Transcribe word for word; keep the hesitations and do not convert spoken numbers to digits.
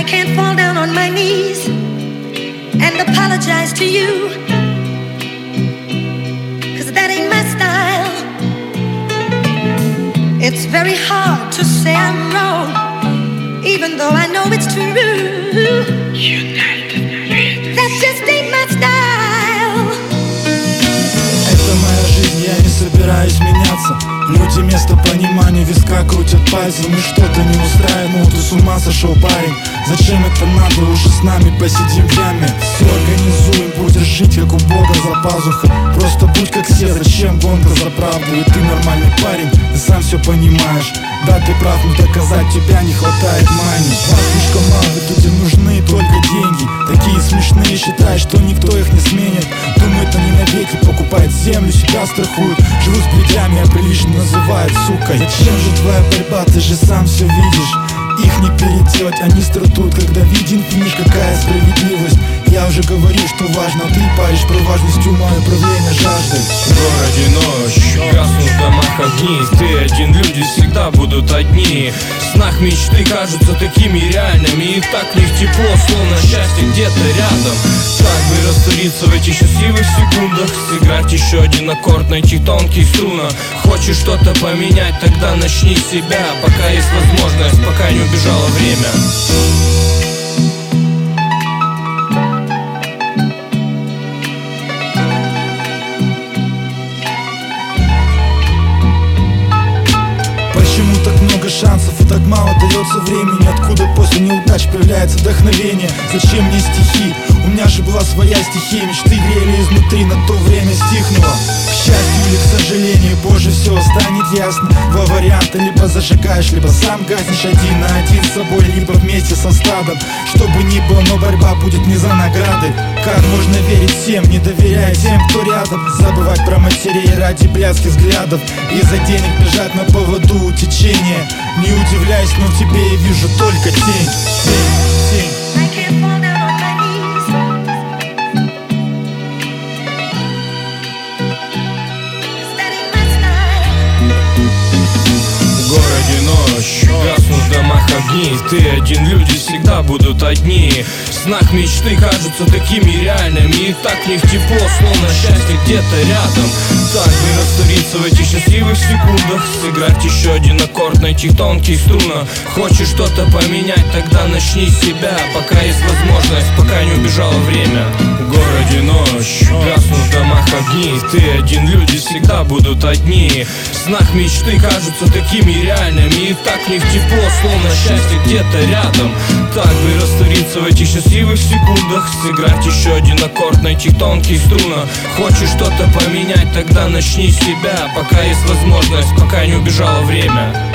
I can't fall down on my knees and apologize to you, 'cause that ain't my style. It's very hard to say I'm wrong, even though I know it's true. That just ain't my style. Это моя жизнь, я не собираюсь меняться. Люди вместо понимания виска крутят пальцем, и что-то не устраивает. Ну ты с ума сошел, парень, зачем это надо? Уже с нами посидим в яме. Все организуем, будешь жить как у Бога за пазухой. Просто будь как все, зачем гонка за правду? И ты нормальный парень, ты сам все понимаешь. Да, ты прав, но доказать тебя не хватает мани. Вас слишком мало, людям нужны только деньги. Такие смешные, считают, что никто их не сменит. Думают они навеки, покупают землю, себя страхуют. Живут с бредями, а прилично называют сукой. Зачем же твоя борьба, ты же сам все видишь. Их не переделать, они стартуют, когда виден финиш. Какая справедливость? Я уже говорил, что важно, ты паришь про важность ума и управления жаждой. В городе ночь, гаснут в домах огни. Ты один, люди всегда будут одни. В снах мечты кажутся такими реальными, и так в них тепло, словно счастье где-то рядом. Так бы раствориться в этих счастливых секундах, сыграть еще один аккорд, найти тонкие струны. Хочешь что-то поменять, тогда начни с себя, пока есть возможность, пока не убежало время. Почему так много шансов и так мало дается времени? Откуда после неудач появляется вдохновение? Зачем мне стихи? У меня же была своя стихия. Мечты грели изнутри, на то время стихнуло. К счастью или к сожалению, позже все станет ясно. Два варианта: либо зажигаешь, либо сам гаснешь один на один с собой, либо вместе со стадом. Что бы ни было, но борьба будет не за награды. Как можно верить всем, не доверяя тем, кто рядом? Забывать про матерей ради блядских взглядов, из-за денег бежать на поводу у течения. Не удивляюсь, но в тебе я вижу только тень. Тень, тень. I can't fall down on my knees, 'cause that ain't my style. В городе ночь, гаснут в домах огни. Ты один, люди всегда будут одни. В снах мечты кажутся такими реальными, и так в них тепло, словно счастье где-то рядом. Так бы раствориться в этих счастливых секундах, сыграть еще один аккорд, найти тонкие струны. Хочешь что-то поменять, тогда начни с себя, пока есть возможность, пока не убежало время. В городе ночь, гаснут в домах огни. Ты один, люди всегда будут одни. В снах мечты кажутся такими реальными, и так в них тепло, словно счастье где-то рядом. Так бы раствориться в этих счастливых секундах, сыграть еще один аккорд, найти тонкие струны. Хочешь что-то поменять, тогда начни с себя, пока есть возможность, пока не убежало время.